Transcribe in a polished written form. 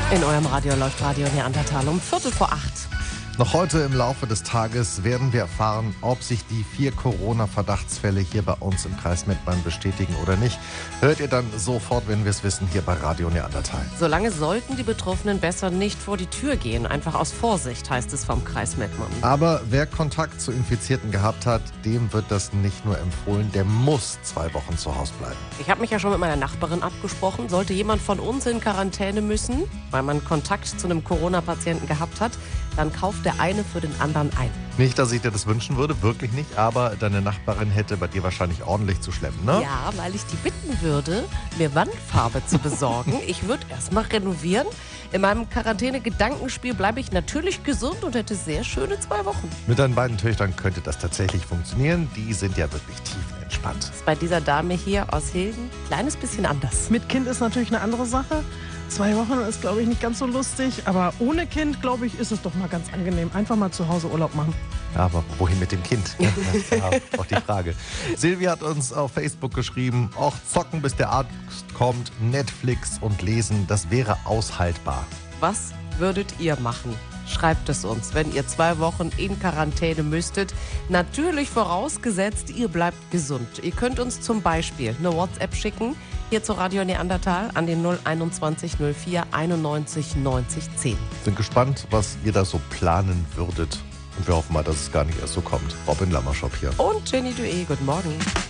In eurem Radio läuft Radio Neandertal um 7:45. Noch heute im Laufe des Tages werden wir erfahren, ob sich die 4 Corona-Verdachtsfälle hier bei uns im Kreis Mettmann bestätigen oder nicht. Hört ihr dann sofort, wenn wir es wissen, hier bei Radio Neandertal. Solange sollten die Betroffenen besser nicht vor die Tür gehen. Einfach aus Vorsicht, heißt es vom Kreis Mettmann. Aber wer Kontakt zu Infizierten gehabt hat, dem wird das nicht nur empfohlen, der muss 2 Wochen zu Hause bleiben. Ich habe mich ja schon mit meiner Nachbarin abgesprochen. Sollte jemand von uns in Quarantäne müssen, weil man Kontakt zu einem Corona-Patienten gehabt hat, dann kauft der eine für den anderen ein. Nicht, dass ich dir das wünschen würde, wirklich nicht, aber deine Nachbarin hätte bei dir wahrscheinlich ordentlich zu schleppen, ne? Ja, weil ich die bitten würde, mir Wandfarbe zu besorgen. Ich würde erstmal renovieren. In meinem Quarantäne-Gedankenspiel bleibe ich natürlich gesund und hätte sehr schöne 2 Wochen. Mit deinen beiden Töchtern könnte das tatsächlich funktionieren. Die sind ja wirklich tiefenentspannt. Das ist bei dieser Dame hier aus Hilden ein kleines bisschen anders. Mit Kind ist natürlich eine andere Sache. 2 Wochen ist, glaube ich, nicht ganz so lustig. Aber ohne Kind, glaube ich, ist es doch mal ganz angenehm. Einfach mal zu Hause Urlaub machen. Ja, aber wohin mit dem Kind? Das ist ja auch die Frage. Silvia hat uns auf Facebook geschrieben, auch zocken, bis der Arzt kommt, Netflix und lesen, das wäre aushaltbar. Was würdet ihr machen? Schreibt es uns, wenn ihr 2 Wochen in Quarantäne müsstet. Natürlich vorausgesetzt, ihr bleibt gesund. Ihr könnt uns zum Beispiel eine WhatsApp schicken, hier zu Radio Neandertal an den 021 04 91 90 10. Sind gespannt, was ihr da so planen würdet. Und wir hoffen mal, dass es gar nicht erst so kommt. Robin Lammerschop hier. Und Jenny Dué, guten Morgen.